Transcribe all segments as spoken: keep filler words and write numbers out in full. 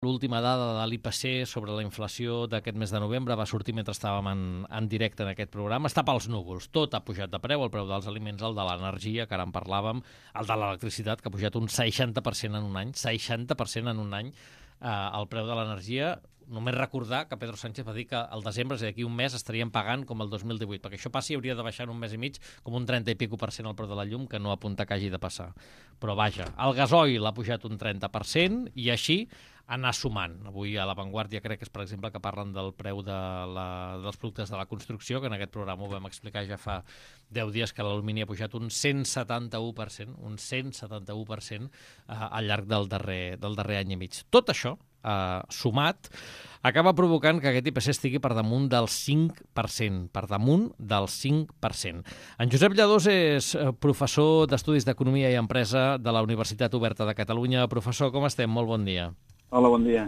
L'última dada de l'I P C sobre la inflació d'aquest mes de novembre va sortir mentre estàvem en, en directe en aquest programa. Està pels núvols. Tot ha pujat de preu, el preu dels aliments, el de l'energia, que ara en parlàvem, el de l'electricitat, que ha pujat un seixanta per cent en un any, seixanta per cent en un any, eh, el preu de l'energia. Només recordar que Pedro Sánchez va dir que al desembre, és a dir, d'aquí un mes, estaríem pagant com el dos mil divuit. Perquè això passi hauria de baixar en un mes i mig com un trenta i pico per cent el preu de la llum, que no apunta que hagi de passar. Però vaja, el gasoil ha pujat un trenta per cent i així anar sumant. Avui a La Vanguardia crec que és, per exemple, que parlen del preu de la, dels productes de la construcció, que en aquest programa ho vam explicar ja fa deu dies, que l'alumini ha pujat un cent setanta-u per cent, un cent setanta-u per cent eh, al llarg del darrer, del darrer any i mig. Tot això, eh, sumat, acaba provocant que aquest I P C estigui per damunt del cinc per cent, per damunt del cinc per cent. En Josep Lladós és professor d'Estudis d'Economia i Empresa de la Universitat Oberta de Catalunya. Professor, com estem? Molt bon dia. Hola, bon dia.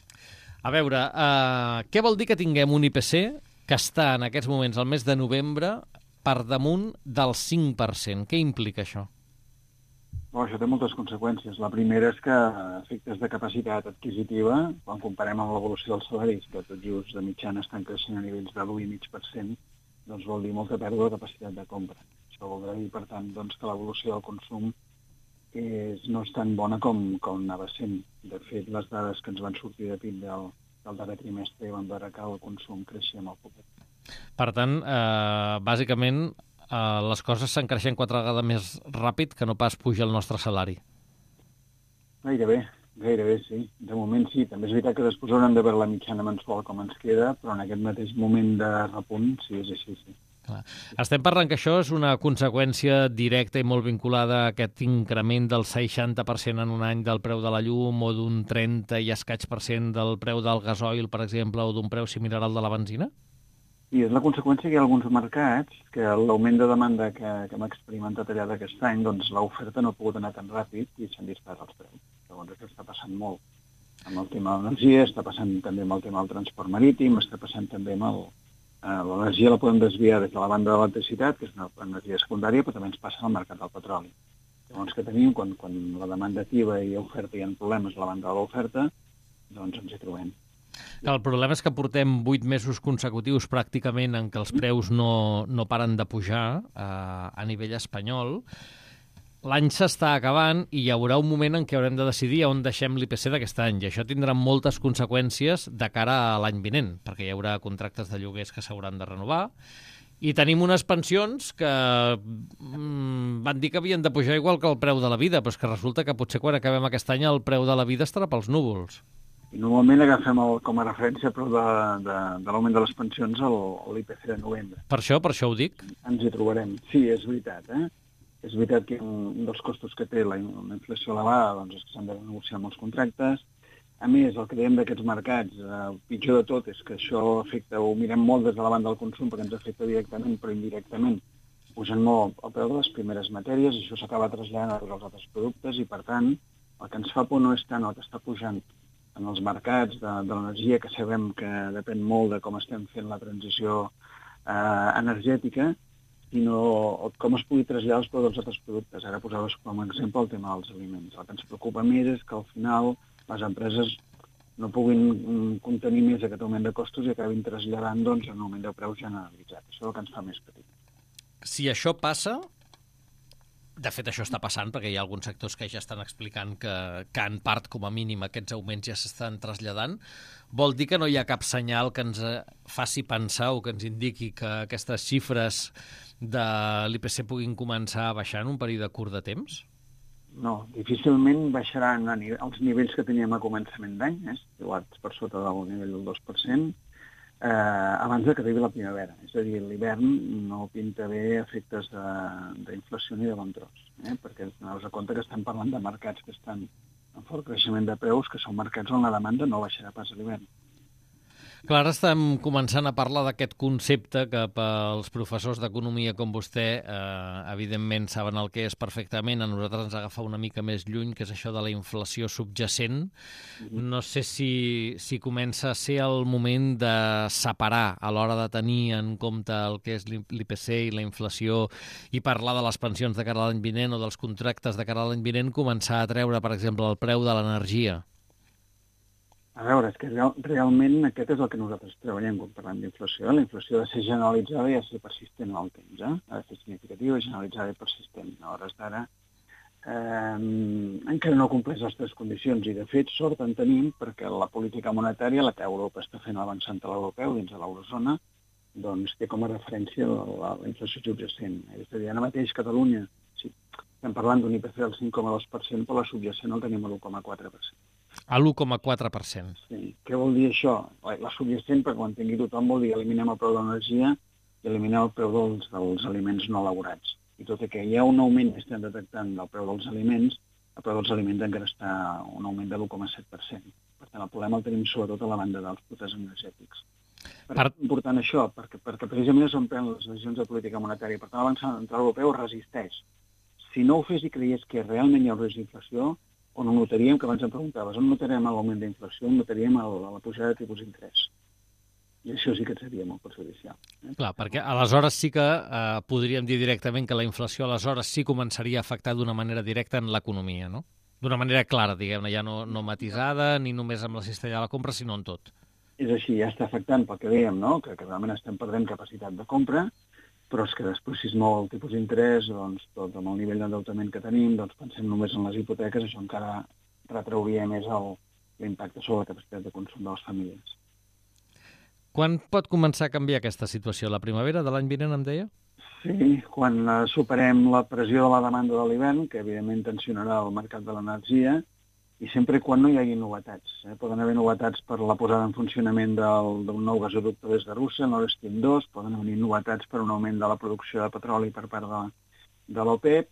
A veure, eh, què vol dir que tinguem un I P C que està en aquests moments, al mes de novembre, per damunt del cinc per cent? Què implica això? Bueno, això té moltes conseqüències. La primera és que efectes de capacitat adquisitiva, quan comparem amb l'evolució dels salaris, que tot just de mitjana estan creixent a nivells de l'u coma cinc per cent, doncs vol dir molta pèrdua de capacitat de compra. Això voldrà dir, per tant, doncs, que l'evolució del consum és, no és tan bona com, com anava sent. De fet, les dades que ens van sortir de P I B del, del darrer trimestre van veure que el consum creixia molt poc. Per tant, eh, bàsicament, eh, les coses estan creixent quatre vegades més ràpid que no pas puja el nostre salari. Gairebé, gairebé sí. De moment sí. També és veritat que després haurem de veure la mitjana mensual com ens queda, però en aquest mateix moment de repunt sí, és així, sí. Clar. Estem parlant que això és una conseqüència directa i molt vinculada a aquest increment del seixanta per cent en un any del preu de la llum o d'un trenta i escaig per cent del preu del gasoil, per exemple, o d'un preu similar al de la benzina? I és la conseqüència que hi ha alguns mercats que l'augment de demanda que, que hem experimentat allà d'aquest any, doncs l'oferta no ha pogut anar tan ràpid i s'han disparat els preus. Llavors això està passant molt amb el tema de l'energia, està passant també amb el tema del transport marítim, està passant també amb el Uh, l'energia la podem desviar des de la banda de l'electricitat, que és una energia secundària, però també ens passa al mercat del petroli. Llavors, què tenim? Quan, quan la demanda activa i oferta hi ha problemes a la banda de l'oferta, doncs ens hi trobem. El problema és que portem vuit mesos consecutius pràcticament en què els preus no, no paren de pujar uh, a nivell espanyol. L'any s'està acabant i hi haurà un moment en què haurem de decidir on deixem l'I P C d'aquest any. I això tindrà moltes conseqüències de cara a l'any vinent, perquè hi haurà contractes de lloguers que s'hauran de renovar. I tenim unes pensions que mm, van dir que havien de pujar igual que el preu de la vida, però és que resulta que potser quan acabem aquest any el preu de la vida estarà pels núvols. I normalment agafem el, com a referència el preu de, de, de l'augment de les pensions l'I P C de novembre. Per això, per això ho dic. Ens hi trobarem. Sí, és veritat, eh? És veritat que un dels costos que té la, la inflació elevada doncs és que s'han de negociar molts contractes. A més, el que dèiem d'aquests mercats, eh, el pitjor de tot és que això afecta, ho mirem molt des de la banda del consum perquè ens afecta directament, però indirectament pugen molt el preu de les primeres matèries i això s'acaba traslladant a tots els altres productes i, per tant, el que ens fa por no és tant el que està pujant en els mercats de, de l'energia, que sabem que depèn molt de com estem fent la transició eh, energètica, sinó com es pugui traslladar els preus dels altres productes. Ara posaves com a exemple el tema dels aliments. El que ens preocupa més és que al final les empreses no puguin contenir més aquest augment de costos i acabin traslladant doncs, un augment de preus generalitzat. Això és el que ens fa més petit. Si això passa, de fet això està passant perquè hi ha alguns sectors que ja estan explicant que, que en part, com a mínim, aquests augments ja s'estan traslladant, vol dir que no hi ha cap senyal que ens faci pensar o que ens indiqui que aquestes xifres de l'I P C puguin començar a baixar en un període curt de temps? No, difícilment baixaran a nivell, als nivells que teníem a començament d'any, eh, situats per sota del nivell del dos per cent, eh, abans de que arribi la primavera. És a dir, l'hivern no pinta bé efectes d'inflació ni de bon tros, eh, perquè aneu-vos a compte que estem parlant de mercats que estan en fort creixement de preus, que són mercats on la demanda no baixarà pas a l'hivern. Clar, ara estem començant a parlar d'aquest concepte que pels professors d'economia com vostè, eh, evidentment saben el que és perfectament, a nosaltres ens agafa una mica més lluny, que és això de la inflació subjacent. No sé si, si comença a ser el moment de separar a l'hora de tenir en compte el que és l'I P C i la inflació i parlar de les pensions de cara a l'any vinent o dels contractes de cara a l'any vinent, començar a treure, per exemple, el preu de l'energia. A veure, és que real, realment aquest és el que nosaltres treballem quan parlem d'inflació. La inflació ha de ser generalitzada i ha de ser persistent en el temps. Eh? Ha de ser significativa, generalitzada i persistent. A hores d'ara eh, encara no compleix les tres condicions i, de fet, sort en tenim perquè la política monetària, la que Europa està fent al Banc Central Europeu dins de l'eurozona, doncs té com a referència la, la, la inflació subjacent. És a dir, ara mateix Catalunya, sí, estem parlant d'un I P C del cinc coma dos per cent, però la subjacent el tenim a l'u coma quatre per cent. A l'u coma quatre per cent. Sí. Què vol dir això? La subjacent, perquè ho entengui tothom, vol dir eliminem el preu de l'energia i eliminem el preu dels, dels aliments no elaborats. I tot i que hi ha un augment que estem detectant del preu dels aliments, el preu dels aliments encara està un augment de l'u coma set per cent. Per tant, el problema el tenim sobretot a la banda dels productes energètics. Per què és important això? Perquè, perquè precisament és on prenen les decisions de política monetària. Per tant, el Banc Central Europeu resisteix. Si no ho fes i creies que realment hi ha un risc d'inflació, on ho notaríem, que abans em preguntaves, on notaríem l'augment d'inflació, on notaríem el, la pujada de tipus d'interès. I això sí que seria molt perjudicial. Eh? Clar, perquè aleshores sí que eh, podríem dir directament que la inflació aleshores sí començaria a afectar d'una manera directa en l'economia, no? D'una manera clara, diguem-ne, ja no, no matisada, ni només amb la cistella de la compra, sinó en tot. És així, ja està afectant pel que dèiem, no? que, que realment estem perdent capacitat de compra, però és que després, si es mou el tipus d'interès, doncs, tot amb el nivell d'endeutament que tenim, doncs pensem només en les hipoteques, això encara retrauria més l'impacte sobre la capacitat de consum de les famílies. Quan pot començar a canviar aquesta situació? La primavera de l'any vinent, em deia? Sí, quan uh, superem la pressió de la demanda de l'hivern, que evidentment tensionarà el mercat de l'energia, i sempre quan no hi hagi novetats. Eh? Poden haver novetats per la posada en funcionament del, d'un nou gasoducte des de Rússia, el Nord Stream dos, poden haver novetats per un augment de la producció de petroli per part de, de l'OPEP.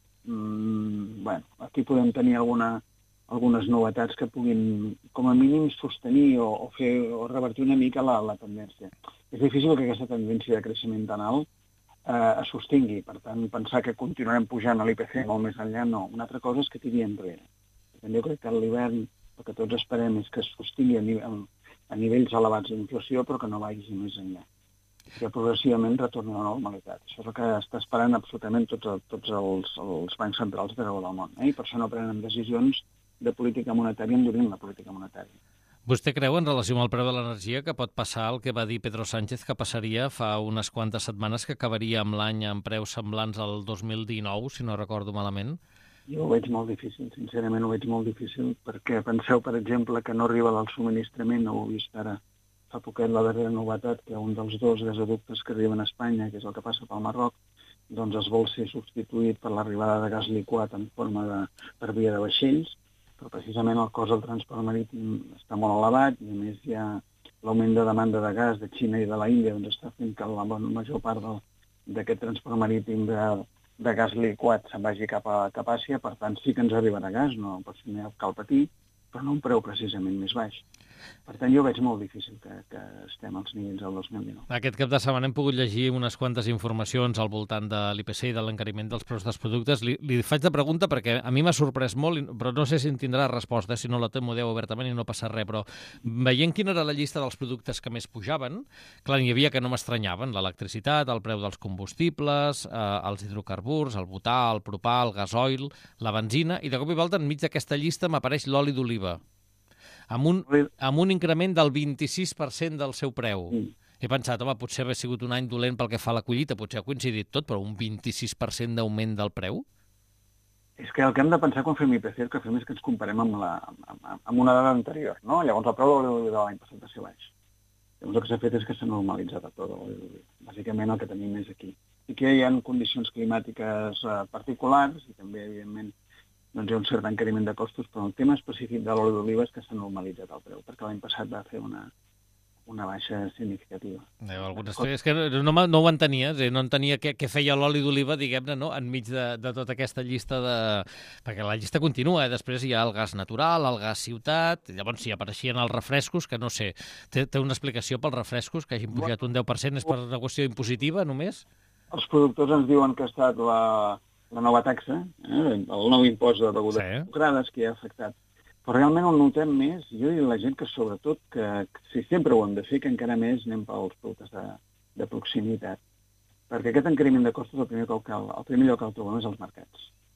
Mm, bueno, aquí podem tenir alguna, algunes novetats que puguin, com a mínim, sostenir o, o, fer, o revertir una mica la, la tendència. És difícil que aquesta tendència de creixement tan alt eh, es sostingui. Per tant, pensar que continuarem pujant a l'I P C molt més enllà, no. Una altra cosa és que tiri enrere. Jo crec que l'hivern, el que tots esperem és que es sostingui a, nivell, a nivells elevats d'inflació, però que no vagi més enllà. Que progressivament retorni a la normalitat. Això és el que està esperant absolutament tots, tots els, els bancs centrals d'arreu del món. Eh? I per això no prenen decisions de política monetària endurint la política monetària. Vostè creu, en relació amb el preu de l'energia, que pot passar el que va dir Pedro Sánchez que passaria fa unes quantes setmanes, que acabaria amb l'any amb preus semblants al dos mil dinou, si no recordo malament? Jo ho veig molt difícil, sincerament ho veig molt difícil, perquè penseu, per exemple, que no arriba el subministrament, no ho he vist ara fa poquet la darrera novetat, que un dels dos gasoductes que arriben a Espanya, que és el que passa pel Marroc, doncs es vol ser substituït per l'arribada de gas liquat en forma de, per via de vaixells, però precisament el cost del transport marítim està molt elevat i a més hi ha l'augment de demanda de gas de Xina i de la Índia, doncs està fent que la major part d'aquest transport marítim de de gas liquat se'n vagi cap a, cap a Àsia, per tant sí que ens arribarà gas, no cal patir, però no un preu precisament més baix. Per tant, jo veig molt difícil que, que estem als nivells del dos mil dinou. Aquest cap de setmana hem pogut llegir unes quantes informacions al voltant de l'I P C i de l'encariment dels preus dels productes. Li, li faig de pregunta perquè a mi m'ha sorprès molt, però no sé si en tindrà resposta, si no la té m'ho deu obertament i no passa res, però veient quina era la llista dels productes que més pujaven, clar, n'hi havia que no m'estranyaven, l'electricitat, el preu dels combustibles, eh, els hidrocarburs, el butà, el propà, el gasoil, la benzina, i de cop i volta enmig d'aquesta llista m'apareix l'oli d'oliva, amb un, amb un increment del vint-i-sis per cent del seu preu. Mm. He pensat, home, potser haver sigut un any dolent pel que fa a la collita, potser ha coincidit tot, però un vint-i-sis per cent d'augment del preu? És que el que hem de pensar quan fem I P C, el que fem és que ens comparem amb, la, amb, amb una dada anterior, no? Llavors el preu de l'oli d'oliva de l'any passat va ser baix. Llavors el que s'ha fet és que s'ha normalitzat el preu de l'oli d'oliva. Bàsicament el que tenim és aquí. I que hi ha condicions climàtiques uh, particulars i també, evidentment, doncs hi ha un cert encariment de costos, però el tema específic de l'oli d'oliva és que s'ha normalitzat el preu, perquè l'any passat va fer una, una baixa significativa. Eh, algunes... És que no, no ho entenia, no entenia què, què feia l'oli d'oliva, diguem-ne, no? Enmig de, de tota aquesta llista de... Perquè la llista continua, eh? Després hi ha el gas natural, el gas ciutat, llavors si apareixien els refrescos, que no sé, té, té una explicació pels refrescos, que hagin pujat un deu per cent, és per una qüestió impositiva només? Els productors ens diuen que ha estat la... la nova taxa, eh, el nou impost de begudes sí. ensucrades que ha afectat. Però realment ho notem més, jo diria a la gent que sobretot, que, que si sempre ho hem de fer, que encara més anem pels productes de, de proximitat. Perquè aquest encariment de costos, el primer, que cal, el primer lloc que el trobem és als mercats.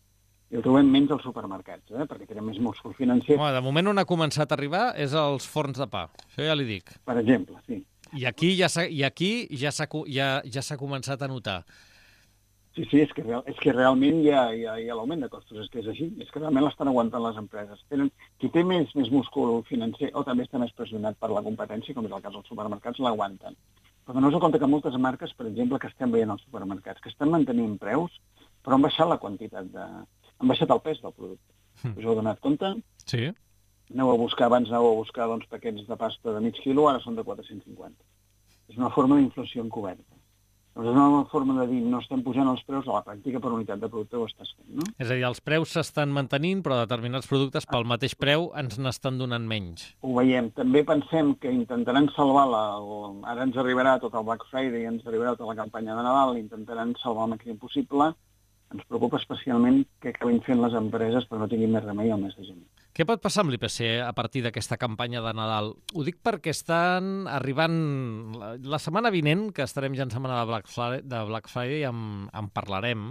I el trobem menys als supermercats, eh? perquè tenen més múscul financer. Home, de moment on ha començat a arribar és als forns de pa, això ja li dic. Per exemple, sí. I aquí ja s'ha i aquí ja s'ha ja, ja s'ha començat a notar. Sí, sí, és que, real, és que realment hi ha, hi ha, hi ha l'augment de costos, és que és així, és que realment l'estan aguantant les empreses. Tenen, qui té més, més múscul financer o també està més pressionat per la competència, com és el cas dels supermercats, l'aguanten. Però doneu-vos compte que moltes marques, per exemple, que estem veient als supermercats, que estan mantenint preus, però han baixat la quantitat de... han baixat el pes del producte. Mm. Us heu donat compte? Sí. Aneu a buscar, abans aneu a buscar doncs, paquets de pasta de mig quilo, ara són de quatre-cents cinquanta. És una forma d'inflació encoberta. Doncs és una forma de dir, no estem pujant els preus, a la pràctica per unitat de producte ho estàs fent, no? És a dir, els preus s'estan mantenint, però determinats productes pel mateix preu ens n'estan donant menys. Ho veiem. També pensem que intentaran salvar la... Ara ens arribarà tot el Black Friday, ens arribarà tota la campanya de Nadal, intentaran salvar el màxim possible. Ens preocupa especialment que acabin fent les empreses però no tinguin més remei al mes de gener. Què pot passar amb l'I P C a partir d'aquesta campanya de Nadal? Ho dic perquè estan arribant... La setmana vinent, que estarem ja en setmana de Black Friday, de Black Friday en, en parlarem,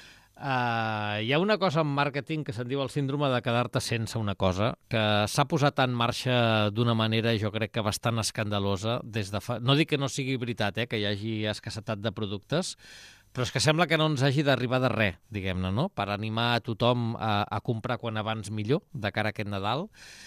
uh, hi ha una cosa en màrqueting que se'n diu el síndrome de quedar-te sense una cosa, que s'ha posat en marxa d'una manera, jo crec que bastant escandalosa, des de fa... No dic que no sigui veritat, eh, que hi hagi escassetat de productes, però és que sembla que no ens hagi d'arribar de res, diguem-ne, no? Per animar a tothom a, a comprar quan abans millor, de cara a aquest Nadal.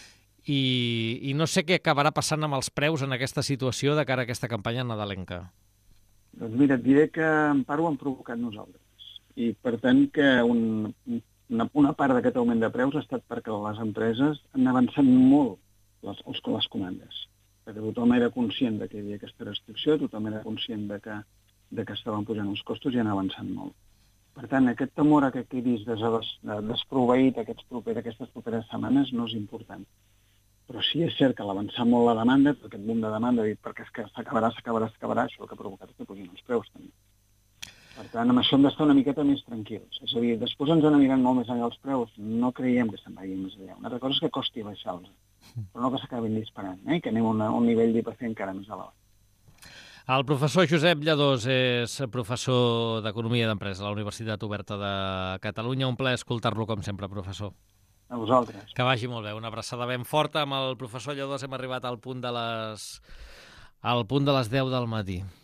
I, I no sé què acabarà passant amb els preus en aquesta situació de cara a aquesta campanya nadalenca. Doncs mira, et diré que en part ho hem provocat nosaltres. I per tant que un, una, una part d'aquest augment de preus ha estat perquè les empreses han avançat molt les, les, les comandes. Perquè tothom era conscient de que hi havia aquesta restricció, tothom era conscient de que de que estaven pujant els costos i han avançat molt. Per tant, aquest temor a que quedis des, des, desproveït aquests proper, aquestes properes setmanes no és important. Però sí és cert que l'avançar molt la demanda, aquest boom de demanda, dit perquè és que s'acabarà, s'acabarà, s'acabarà, això el que ha provocat és que pugin els preus també. Per tant, amb això hem d'estar una miqueta més tranquils. És a dir, després ens n'aniran molt més enllà els preus, no creiem que se'n vagin més enllà. Una altra cosa és que costi baixar-los, però no que s'acabin disparant, eh? Que anem a una, un nivell d'I P C encara més elevat. El professor Josep Lladós és professor d'Economia d'Empresa a la Universitat Oberta de Catalunya. Un plaer escoltar-lo, com sempre, professor. A vosaltres. Que vagi molt bé. Una abraçada ben forta. Amb el professor Lladós hem arribat al punt de les, al punt de les deu del matí.